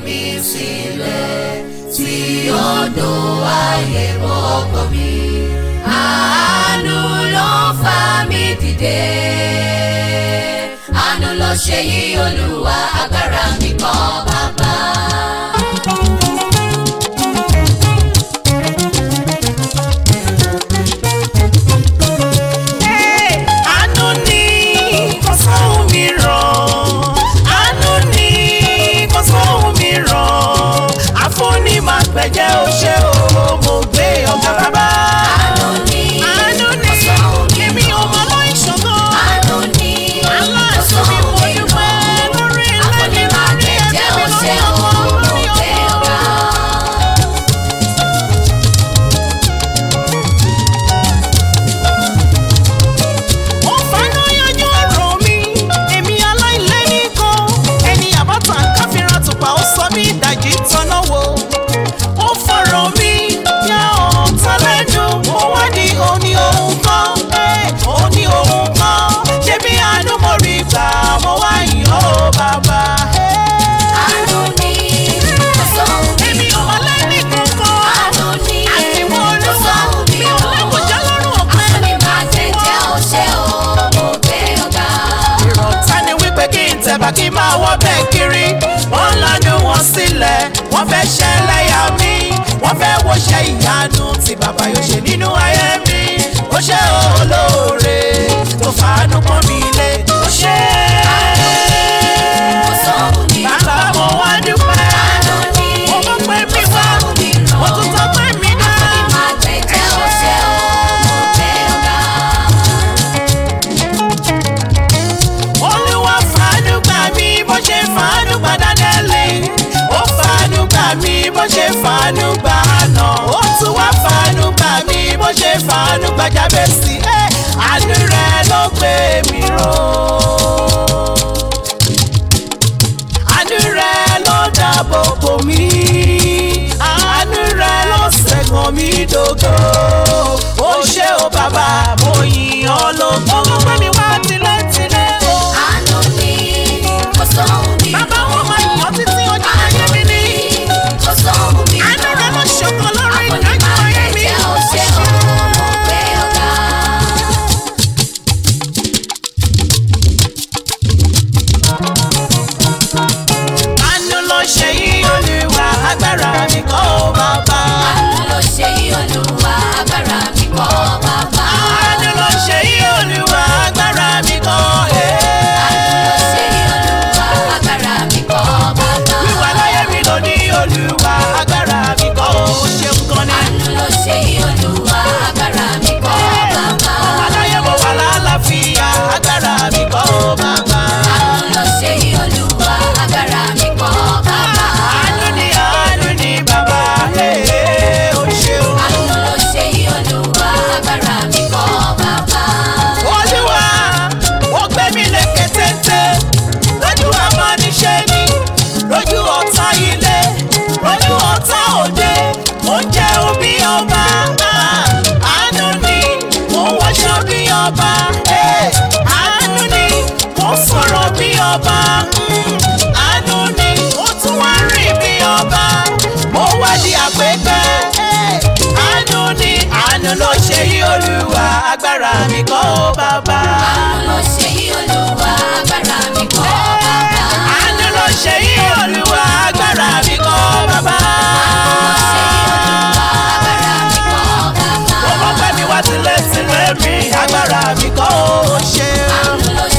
mi sílẹ̀ tí odò ayé bọ́kọ̀ mi. Àánú ló fà mí dìde, àánú ló ṣe yí Olúwa, agbára mi kọ́ bàbá. Àánú ni kò sóhun mìíràn, àánú ni kò sóhun mìíràn, àfúnni máa gbẹ̀jẹ̀ ó ṣe o, mo gbé ọ̀gá bàbá. Àánú ni kò sóhun mìíràn, èmi ò mọ lọ́ ìṣògo. àánú ni kò sóhun mìíràn, àfúnni máa gbẹ̀jẹ̀ ó ṣe o, mo gbé ọ̀gá. Ó fàánú yanjú ọ̀rọ̀ mi, èmi aláìlẹ́nìkan, ẹni àbátan káfíńrà tùpà ó sọ mí ìdajì tọ́nà wò. Ó fọ̀rọ̀ mi yá ọ̀tá lẹ́nu, ó wá ní òní òun kan, òní òun kan, ṣé bí àánú mo rí gbà, mo wá yìn ọ́ bàbá. Àánú ni kò sóhun Èmi ò wá lẹ́nìkan kan, àánú ni àfihàn kò Olúwa, sóhun mi ò lẹ́kọ̀ọ́jà lọ́rùn ọ̀pẹ. àfúnni máa gbẹ̀jẹ̀ ó ṣe o, mo gbé ọ̀gá. Ìrọ̀tá ni wípé kí n tẹ̀bà kí n máa wọ́ bẹ́ẹ̀ kiri. Wọ́n lanu wọn sílẹ̀, wọ́n fẹ́ ṣẹlẹ́yà mi. Wọ́n fẹ́ wọṣẹ́ ìyanu tí bàbá yóò ṣe nínú ayé mi. Ó ṣe olóore tó fàánú pọ́n mi lé. Ó ṣe Kò sóhun mìíràn, bàbá mo wá dúpẹ́. àánú ni Mo mọ̀ pé kò mi wá, sóhun mìíràn, mo tún tọ́ pé mi dá. àfúnni máa gbẹ̀jẹ̀ ó ṣe o, mo gbé ọ̀gá. Olúwa fàánú gbà mí bó ṣe fàánú gbà Dánẹ́lì. Ó fàánú gbà mí bó ṣe fàánú gbà Hánà. Ó tún wá fàánú gbà mí bó ṣe fàánú gbà Jábésì. Àánú rẹ̀ ló gbé mi ró. Àánú rẹ̀ ló dáàbò bò mí. Àánú rẹ̀ ló ṣẹ́gun mi dògo. Ó ṣé o bàbá, mo yìn ọ́ lógo. Ó gbé mi wá tilẹ̀tilẹ̀ o. Àánú ni kò sóhun mìíràn, Bàbá wọn máa yàn títí ojú ayé mi ní. kò sóhun mìíràn, Àánú rẹ̀ ló ṣọ̀kan lórí àfúnni ìdájọ́ máa ayé mi. gbẹ̀jẹ̀ ó ṣe o, mo gbé ọ̀gá. Àánú ló ṣe yí Olúwa, agbára mi kọ́ ó bàbá. Àánú ló ṣe yí Olúwa, agbára mi kọ́ bàbá. Àánú ló ṣe yí Olúwa, agbára mi kọ́ Àánú ló ṣe yí Olúwa, agbára mi kọ́ bàbá. wíwà láyé mi ló ní Olúwa, agbára mi kọ́ ó ṣeun kan ní. Àánú ló ṣe yí Olúwa, agbára mi kọ́ bàbá. Aláyé mo wà lálàáfíà, agbára mi kọ́ ó bàbá. Àánú ló ṣe yí Olúwa, agbára mi kọ́ bàbá. Àánú ni bàbá, ó ṣeun. Àánú ló ṣe yí Olúwa, agbára mi kọ́ bàbá. Olúwa, ó gbé mi lékè téńté, lójú amọ́niṣẹ́ ni, lójú ọ̀tá ilé, lójú ọ̀tá òde, mo ń jẹ́ òbí ọba. Àánú ni mo ń wọṣọ bí ọba. Àánú ni mo ń sọ̀rọ̀ bí ọba. Àánú ni mo tún wá rìn bí ọba. Mo wá di àpépẹ́. Àánú ló ṣe yí Olúwa, agbára mi kọ́ ó bàbá. Àánú ló ṣe yí Olúwa, agbára mi kọ́ bàbá. Àánú ló ṣe yí Olúwa, agbára mi kọ́ bàbá. Ṣe yí Olúwa, agbára mi kọ́ bàbá. Ó mọ̀ pé mi wá tilẹ̀ mi, agbára mi kọ́ ó ṣe. Àánú ló